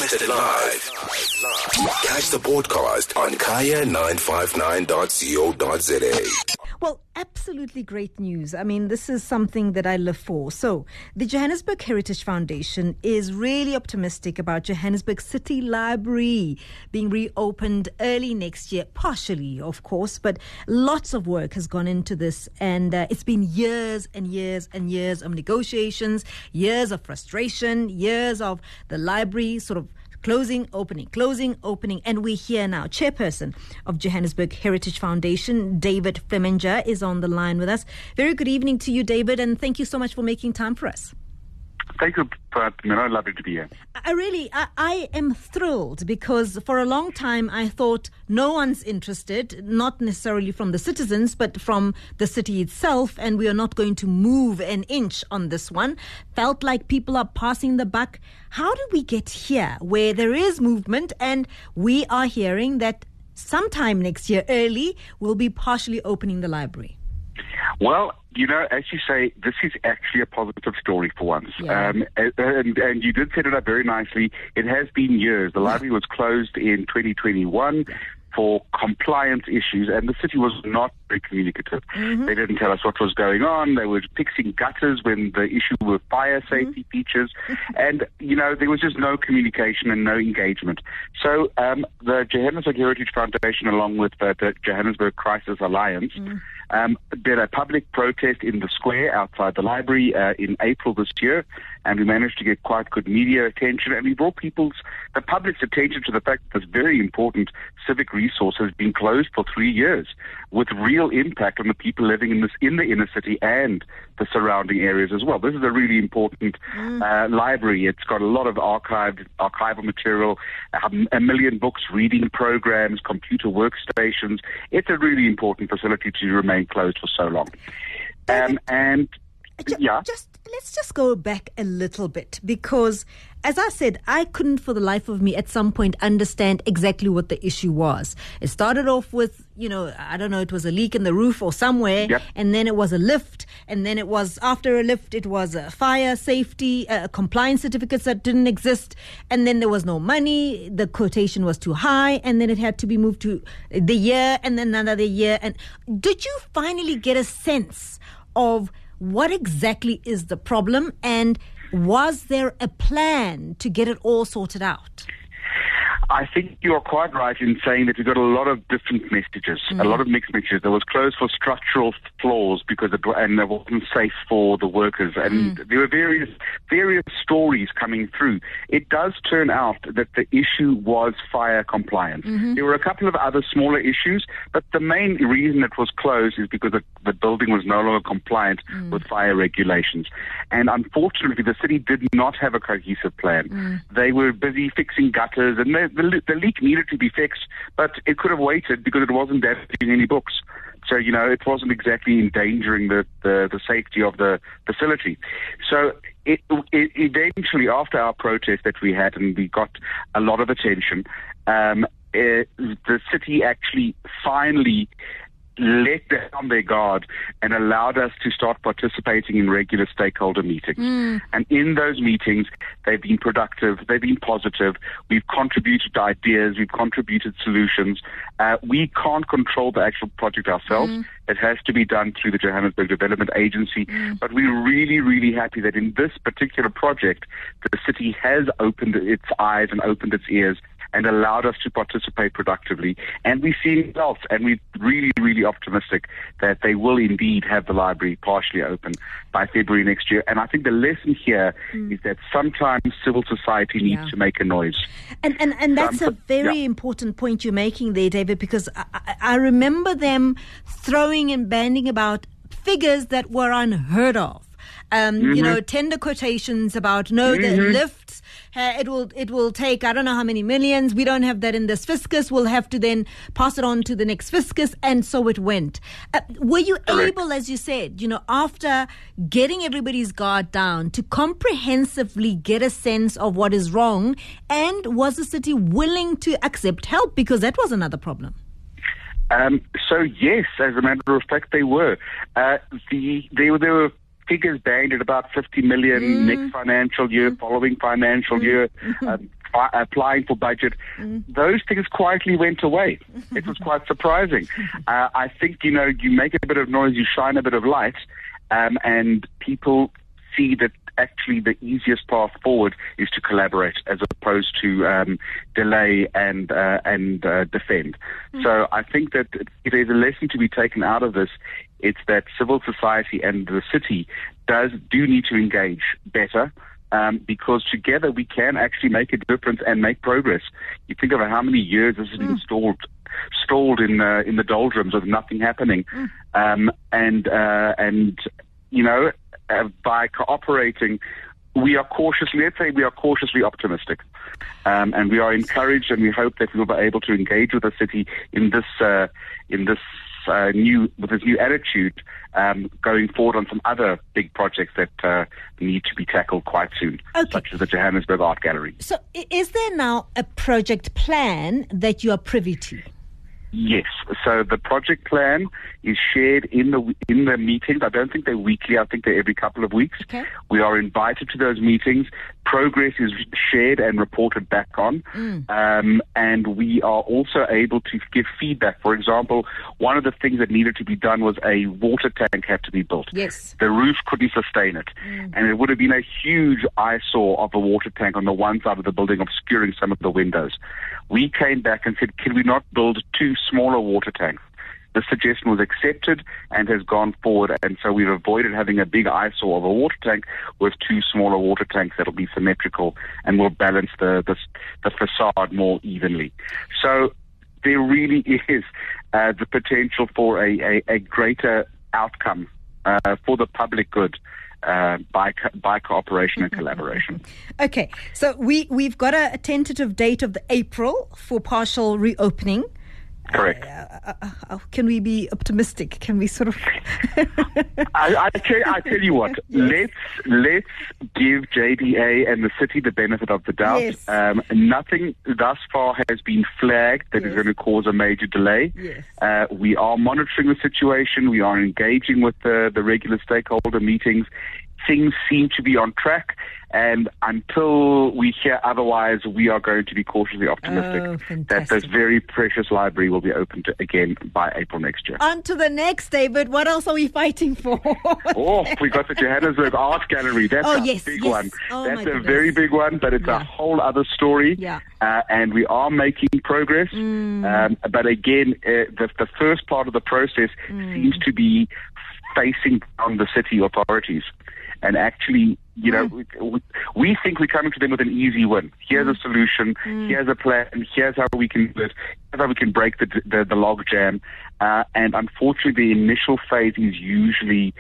broadcasted live. Catch the podcast on kaya959.co.za. Well, absolutely great news. I mean, this is something that I live for. So, the Johannesburg Heritage Foundation is really optimistic about Johannesburg City Library being reopened early next year, partially, of course, but lots of work has gone into this, and it's been years and years and years of negotiations, years of frustration, years of the library sort of closing, opening, and we're here now. Chairperson of Johannesburg Heritage Foundation, David Flemminger, is on the line with us. Very good evening to you, David, and thank you so much for making time for us. Thank you, Fatima. Lovely to be here. I am thrilled because for a long time I thought no one's interested, not necessarily from the citizens, but from the city itself, and we are not going to move an inch on this one. Felt like people are passing the buck. How did we get here where there is movement and we are hearing that sometime next year, early, we'll be partially opening the library? Well, you know, as you say, this is actually a positive story for once. Yeah. And you did set it up very nicely. It has been years. The library was closed in 2021 for compliance issues, and the city was not very communicative. Mm-hmm. They didn't tell us what was going on. They were fixing gutters when the issue were fire safety features. And, you know, there was just no communication and no engagement. So the Johannesburg Heritage Foundation, along with the Johannesburg Crisis Alliance, did a public protest in the square outside the library in April this year, and we managed to get quite good media attention, and we brought the public's attention to the fact that this very important civic resource has been closed for 3 years, with real impact on the people living in the inner city and the surrounding areas as well. This is a really important library. It's got a lot of archival material, 1 million books, reading programs, computer workstations. It's a really important facility to remain closed for so long. Let's just go back a little bit, because as I said, I couldn't for the life of me at some point understand exactly what the issue was. It started off with, I don't know, it was a leak in the roof or somewhere, yep. And then it was a lift, and then it was, after a lift, it was a fire safety, compliance certificates that didn't exist, and then there was no money, the quotation was too high, and then it had to be moved to the year, and then another year. And did you finally get a sense of what exactly is the problem, and was there a plan to get it all sorted out? I think you are quite right in saying that we got a lot of different messages, a lot of mixed messages. It was closed for structural flaws because it wasn't safe for the workers, and there were various stories coming through. It does turn out that the issue was fire compliance. There were a couple of other smaller issues, but the main reason it was closed is because the building was no longer compliant with fire regulations. And unfortunately, the city did not have a cohesive plan. They were busy fixing gutters, and the leak needed to be fixed, but it could have waited because it wasn't damaging any books. So, it wasn't exactly endangering the safety of the facility. So it eventually, after our protest that we had, and we got a lot of attention, the city actually finally let down their guard and allowed us to start participating in regular stakeholder meetings. And in those meetings, they've been productive, they've been positive, we've contributed ideas, we've contributed solutions. We can't control the actual project ourselves. It has to be done through the Johannesburg Development Agency. But we're really, really happy that in this particular project, the city has opened its eyes and opened its ears and allowed us to participate productively. And we've seen results, and we're really, really optimistic that they will indeed have the library partially open by February next year. And I think the lesson here is that sometimes civil society needs to make a noise. And that's a very important point you're making there, David, because I remember them throwing and banding about figures that were unheard of. Tender quotations about the lifts. It will take, I don't know how many millions. We don't have that in this fiscus. We'll have to then pass it on to the next fiscus. And so it went. Were you able, as you said, after getting everybody's guard down, to comprehensively get a sense of what is wrong? And was the city willing to accept help? Because that was another problem. So yes, as a matter of fact, they were. They were figures banged at about 50 million next financial year, following financial year, applying for budget. Those things quietly went away. It was quite surprising. I think, you make a bit of noise, you shine a bit of light, and people see that actually the easiest path forward is to collaborate as opposed to delay and defend. So I think that if there's a lesson to be taken out of this, it's that civil society and the city do need to engage better. Because together we can actually make a difference and make progress. You think of how many years this has been stalled in the doldrums with nothing happening, by cooperating, we are cautiously optimistic, and we are encouraged, and we hope that we will be able to engage with the city in this new attitude, going forward on some other big projects that need to be tackled quite soon, such as the Johannesburg Art Gallery. So is there now a project plan that you are privy to? Yes. So the project plan is shared in the meetings. I don't think they're weekly. I think they're every couple of weeks. Okay. We are invited to those meetings. Progress is shared and reported back on. And we are also able to give feedback. For example, one of the things that needed to be done was a water tank had to be built. Yes. The roof couldn't sustain it. And it would have been a huge eyesore of a water tank on the one side of the building, obscuring some of the windows. We came back and said, can we not build 2 smaller water tanks? The suggestion was accepted and has gone forward, and so we've avoided having a big eyesore of a water tank with 2 smaller water tanks that'll be symmetrical and will balance the facade more evenly. So there really is the potential for a greater outcome for the public good by cooperation and collaboration. Okay, so we've got a tentative date of the April for partial reopening. Correct. Can we be optimistic? Can we sort of? I tell you what. Let's give JBA and the city the benefit of the doubt. Yes. Nothing thus far has been flagged that is going to cause a major delay. Yes. We are monitoring the situation. We are engaging with the regular stakeholder meetings. Things seem to be on track, and until we hear otherwise, we are going to be cautiously optimistic that this very precious library will be opened again by April next year. On to the next, David. What else are we fighting for? We got the Johannesburg Art Gallery. That's a big one. That's a very big one, but it's a whole other story. Yeah. And we are making progress. But again, the first part of the process seems to be facing down the city authorities. And actually, we think we're coming to them with an easy win. Here's a solution. Here's a plan. Here's how we can do it. Here's how we can break the log jam. And unfortunately, the initial phase is usually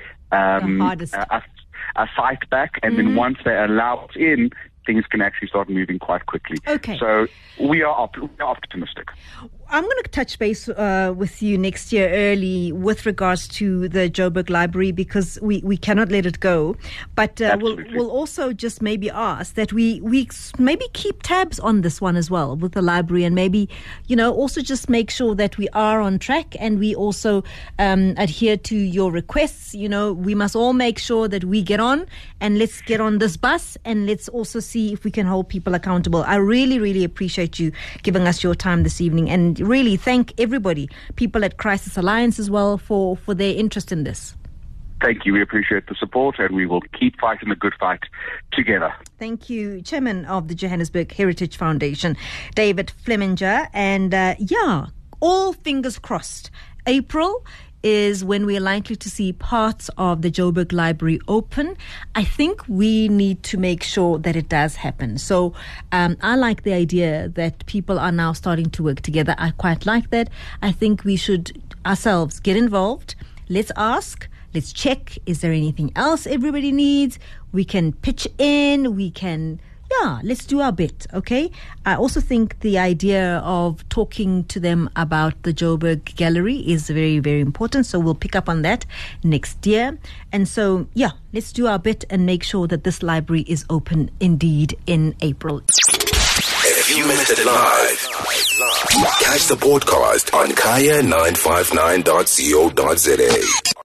a fight back. And then once they allow us in, things can actually start moving quite quickly. Okay. So we are optimistic. I'm going to touch base with you next year early with regards to the Joburg Library, because we cannot let it go. But we'll also just maybe ask that we maybe keep tabs on this one as well with the library, and maybe, also just make sure that we are on track, and we also adhere to your requests. We must all make sure that we get on, and let's get on this bus, and let's also see if we can hold people accountable. I really, really appreciate you giving us your time this evening, and really thank everybody, people at Crisis Alliance as well, for their interest in this. Thank you. We appreciate the support, and we will keep fighting the good fight together. Thank you, Chairman of the Johannesburg Heritage Foundation, David Flemminger. And all fingers crossed. April is when we're likely to see parts of the Joburg Library open. I think we need to make sure that it does happen. So I like the idea that people are now starting to work together. I quite like that. I think we should ourselves get involved. Let's ask. Let's check. Is there anything else everybody needs? We can pitch in. We can... let's do our bit, okay? I also think the idea of talking to them about the Joburg Gallery is very, very important. So we'll pick up on that next year. And so, let's do our bit and make sure that this library is open indeed in April. If you missed it live, catch the podcast on kaya959.co.za.